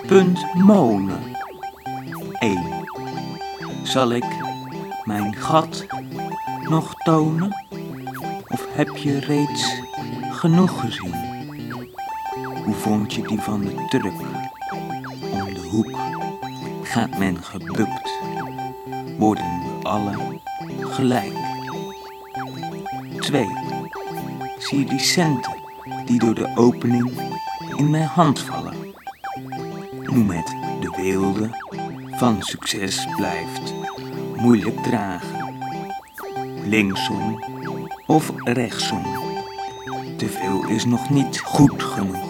punt monen. 1. Zal ik mijn gat nog tonen? Of heb je reeds genoeg gezien? Hoe vond je die van de Turk? Om de hoek gaat men gebukt. Worden we allen gelijk? 2. Zie je die centen die door de opening in mijn hand vallen? Noem het de weelde van succes blijft moeilijk dragen. Linksom of rechtsom, te veel is nog niet goed genoeg.